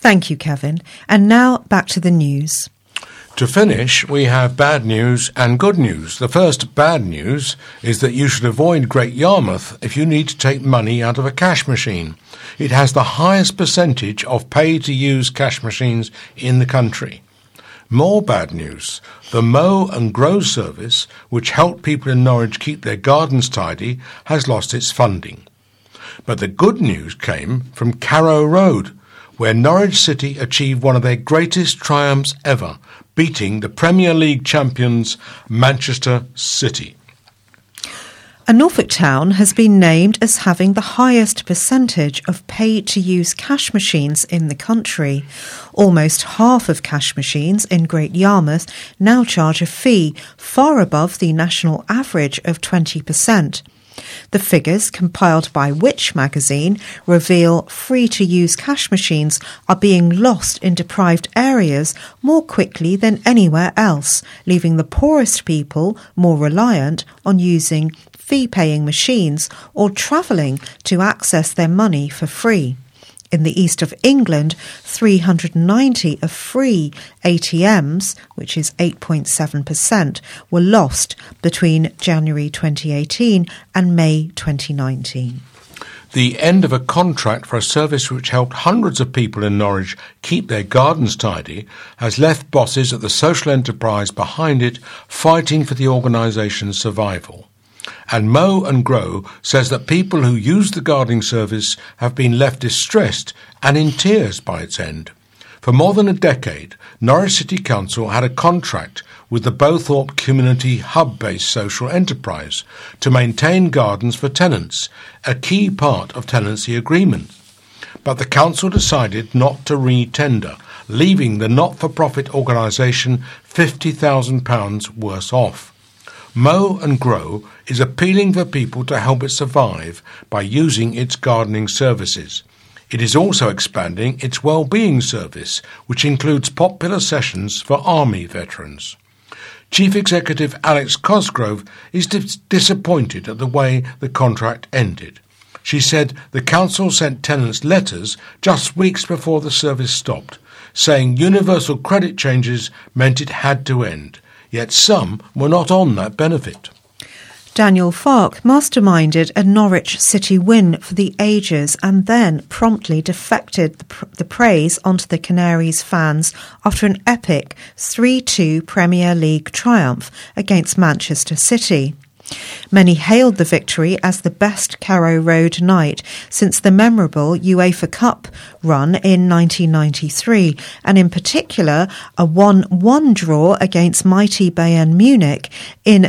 Thank you, Kevin. And now back to the news. To finish, we have bad news and good news. The first bad news is that you should avoid Great Yarmouth if you need to take money out of a cash machine. It has the highest percentage of pay-to-use cash machines in the country. More bad news. The Mow and Grow service, which helped people in Norwich keep their gardens tidy, has lost its funding. But the good news came from Carrow Road, where Norwich City achieved one of their greatest triumphs ever, beating the Premier League champions Manchester City. A Norfolk town has been named as having the highest percentage of pay-to-use cash machines in the country. Almost half of cash machines in Great Yarmouth now charge a fee, far above the national average of 20%. The figures compiled by Which magazine reveal free-to-use cash machines are being lost in deprived areas more quickly than anywhere else, leaving the poorest people more reliant on using fee-paying machines or travelling to access their money for free. In the east of England, 390 of free ATMs, which is 8.7%, were lost between January 2018 and May 2019. The end of a contract for a service which helped hundreds of people in Norwich keep their gardens tidy has left bosses at the social enterprise behind it fighting for the organisation's survival. And Mow and Grow says that people who use the gardening service have been left distressed and in tears by its end. For more than a decade, Norwich City Council had a contract with the Bowthorpe Community Hub-based social enterprise to maintain gardens for tenants, a key part of tenancy agreement. But the council decided not to re-tender, leaving the not-for-profit organisation £50,000 worse off. Mow and Grow is appealing for people to help it survive by using its gardening services. It is also expanding its well-being service, which includes popular sessions for Army veterans. Chief Executive Alex Cosgrove is disappointed at the way the contract ended. She said the council sent tenants letters just weeks before the service stopped, saying universal credit changes meant it had to end. Yet some were not on that benefit. Daniel Farke masterminded a Norwich City win for the ages and then promptly defected the praise onto the Canaries fans after an epic 3-2 Premier League triumph against Manchester City. Many hailed the victory as the best Carrow Road night since the memorable UEFA Cup run in 1993, and in particular a 1-1 draw against mighty Bayern Munich in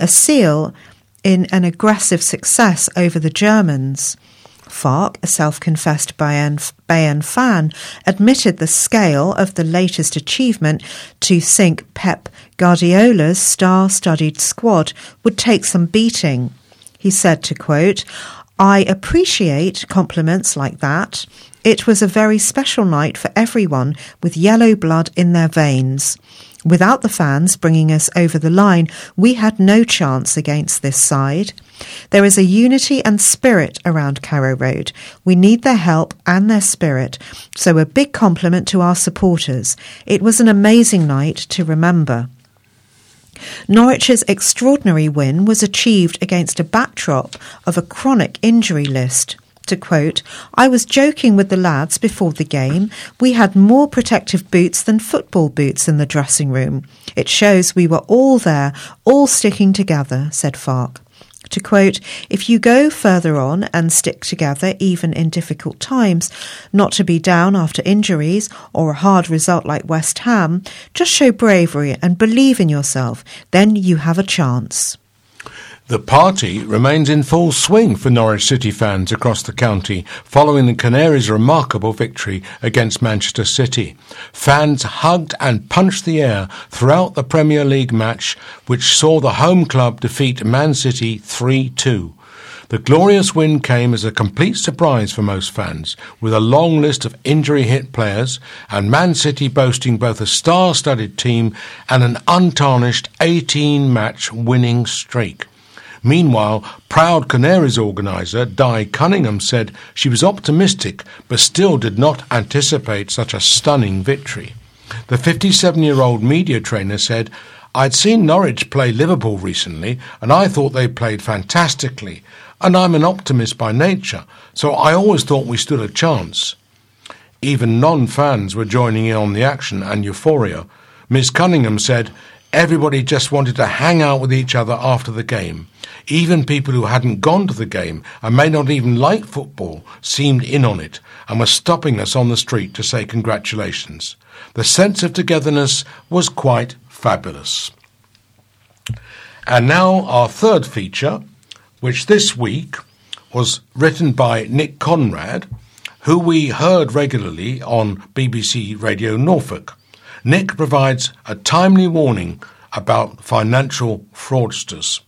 an aggressive success over the Germans. Farke, a self-confessed Bayern fan, admitted the scale of the latest achievement to sink Pep Guardiola's star-studded squad would take some beating. He said to quote, "I appreciate compliments like that. It was a very special night for everyone with yellow blood in their veins. Without the fans bringing us over the line, we had no chance against this side. There is a unity and spirit around Carrow Road. We need their help and their spirit, so a big compliment to our supporters. It was an amazing night to remember." Norwich's extraordinary win was achieved against a backdrop of a chronic injury list. To quote, "I was joking with the lads before the game. We had more protective boots than football boots in the dressing room. It shows we were all there, all sticking together," said Farke. To quote, "If you go further on and stick together even in difficult times, not to be down after injuries or a hard result like West Ham, just show bravery and believe in yourself, then you have a chance." The party remains in full swing for Norwich City fans across the county following the Canaries' remarkable victory against Manchester City. Fans hugged and punched the air throughout the Premier League match, which saw the home club defeat Man City 3-2. The glorious win came as a complete surprise for most fans, with a long list of injury-hit players and Man City boasting both a star-studded team and an untarnished 18-match winning streak. Meanwhile, Proud Canaries organiser Di Cunningham said she was optimistic but still did not anticipate such a stunning victory. The 57-year-old media trainer said, "I'd seen Norwich play Liverpool recently and I thought they played fantastically, and I'm an optimist by nature, so I always thought we stood a chance." Even non-fans were joining in on the action and euphoria. Ms Cunningham said, "Everybody just wanted to hang out with each other after the game. Even people who hadn't gone to the game and may not even like football seemed in on it and were stopping us on the street to say congratulations. The sense of togetherness was quite fabulous." And now our third feature, which this week was written by Nick Conrad, who we heard regularly on BBC Radio Norfolk. Nick provides a timely warning about financial fraudsters.